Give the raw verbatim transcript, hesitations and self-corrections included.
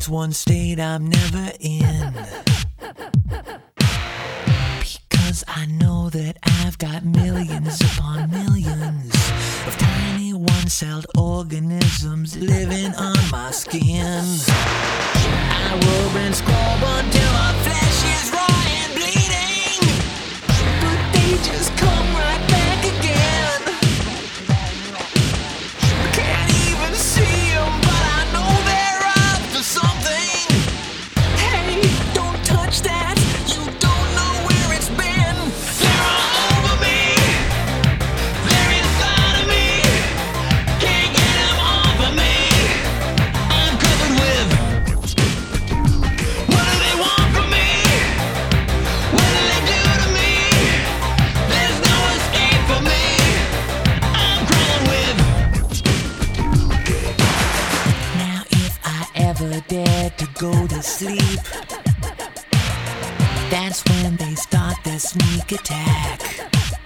That's one state I'm never in. Because I know that I've got millions upon millions of tiny one-celled organisms living on my skin. I rub and scrub until my flesh is raw and bleeding, but they just come right back again. Can't even see them, but I know they're up to something. Hey, don't touch that. You don't know where it's been. They're all over me. They're inside of me. Can't get them off of me. I'm covered with. What do they want from me? What do they do to me? There's no escape for me. I'm crawling with. Now if I ever dare to go to sleep, that's when they start their sneak attack.